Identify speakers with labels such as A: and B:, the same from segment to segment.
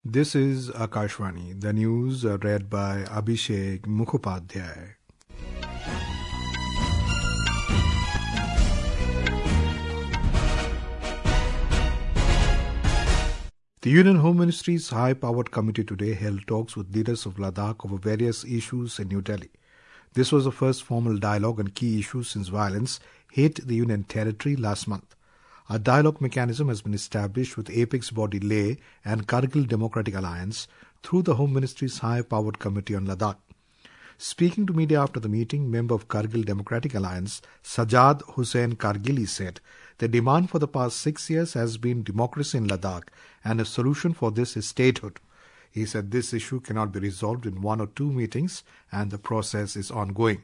A: This is Akashvani, the news read by Abhishek Mukhopadhyay. The Union Home Ministry's high-powered committee today held talks with leaders of Ladakh over various issues in New Delhi. This was the first formal dialogue on key issues since violence hit the Union territory last month. A dialogue mechanism has been established with apex body Leh and Kargil Democratic Alliance through the Home Ministry's high-powered committee on Ladakh. Speaking to media after the meeting, member of Kargil Democratic Alliance, Sajjad Hussain Kargili said the demand for the past 6 years has been democracy in Ladakh and a solution for this is statehood. He said this issue cannot be resolved in 1 or 2 meetings and the process is ongoing.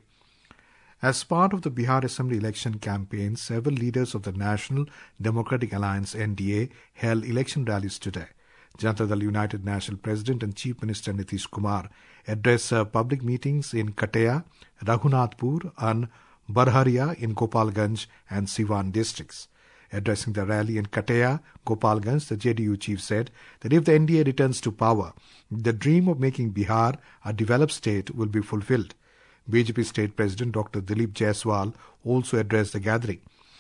A: As part of the Bihar Assembly election campaign, several leaders of the National Democratic Alliance (NDA) held election rallies today. Janata Dal United National President and Chief Minister Nitish Kumar addressed public meetings in Kataya, Raghunathpur and Barharia in Gopalganj and Siwan districts. Addressing the rally in Kataya, Gopalganj, the JDU chief said that if the NDA returns to power, the dream of making Bihar a developed state will be fulfilled. BJP State President Dr. Dilip Jaiswal also addressed the gathering.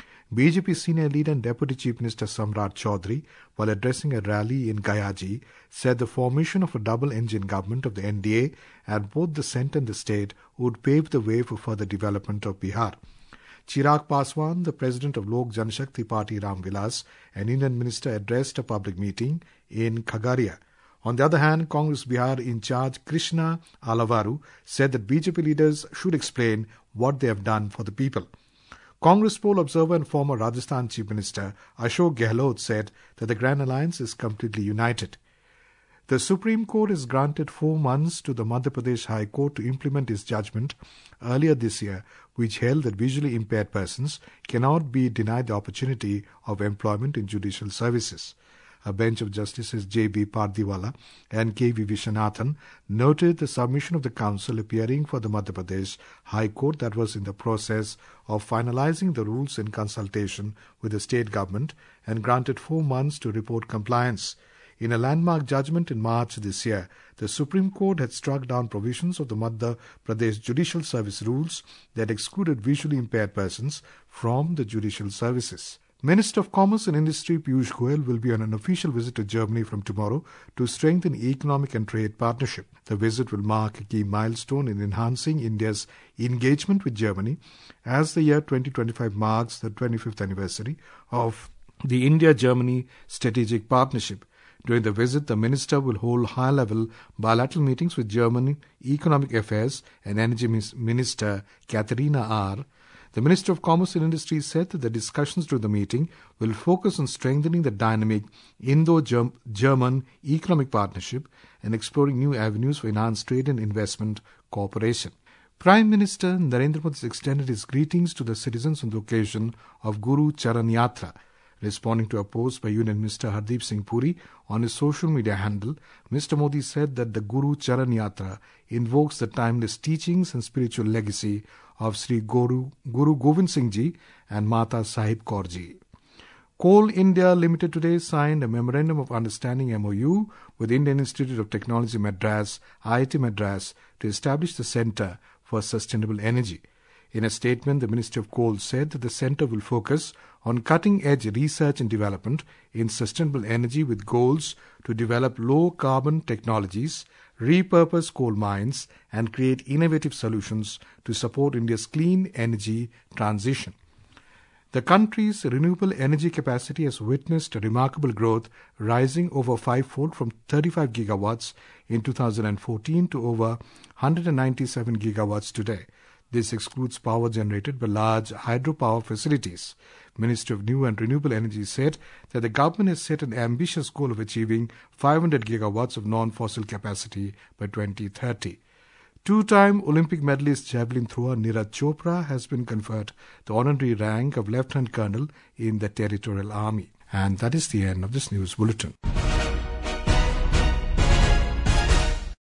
A: BJP Senior Leader and Deputy Chief Minister Samrat Chaudhary, while addressing a rally in Gayaji, said the formation of a double-engine government of the NDA at both the centre and the state would pave the way for further development of Bihar. Chirag Paswan, the President of Lok Janshakti Party Ram Vilas, an Union Minister, addressed a public meeting in Khagaria. On the other hand, Congress Bihar in charge Krishna Alavaru said that BJP leaders should explain what they have done for the people. Congress poll observer and former Rajasthan Chief Minister Ashok Gehlot said that the Grand Alliance is completely united. The Supreme Court has granted 4 months to the Madhya Pradesh High Court to implement its judgment earlier this year, which held that visually impaired persons cannot be denied the opportunity of employment in judicial services. A bench of Justices J.B. Pardiwala and K.V. Viswanathan noted the submission of the council appearing for the Madhya Pradesh High Court that was in the process of finalizing the rules in consultation with the state government and granted 4 months to report compliance. In a landmark judgment in March this year, the Supreme Court had struck down provisions of the Madhya Pradesh Judicial Service rules that excluded visually impaired persons from the judicial services. Minister of Commerce and Industry Piyush Goyal will be on an official visit to Germany from tomorrow to strengthen economic and trade partnership. The visit will mark a key milestone in enhancing India's engagement with Germany as the year 2025 marks the 25th anniversary of the India-Germany Strategic Partnership. During the visit, the minister will hold high-level bilateral meetings with German Economic Affairs and Energy Minister Katharina R. The Minister of Commerce and Industry said that the discussions during the meeting will focus on strengthening the dynamic Indo-German economic partnership and exploring new avenues for enhanced trade and investment cooperation. Prime Minister Narendra Modi has extended his greetings to the citizens on the occasion of Guru Charan Yatra. Responding to a post by Union Minister Hardeep Singh Puri on his social media handle, Mr. Modi said that the Guru Charan Yatra invokes the timeless teachings and spiritual legacy of Sri Guru Govind Singh Ji and Mata Sahib Kaur Ji. Coal India Limited today signed a Memorandum of Understanding MOU with Indian Institute of Technology Madras, IIT Madras, to establish the Centre for Sustainable Energy. In a statement, the Ministry of Coal said that the centre will focus on cutting-edge research and development in sustainable energy with goals to develop low-carbon technologies, repurpose coal mines, and create innovative solutions to support India's clean energy transition. The country's renewable energy capacity has witnessed a remarkable growth, rising over 5-fold from 35 gigawatts in 2014 to over 197 gigawatts today. This excludes power generated by large hydropower facilities. Ministry of New and Renewable Energy said that the government has set an ambitious goal of achieving 500 gigawatts of non-fossil capacity by 2030. Two-time Olympic medalist javelin thrower Neeraj Chopra has been conferred the honorary rank of Lieutenant Colonel in the Territorial Army. And that is the end of this news bulletin.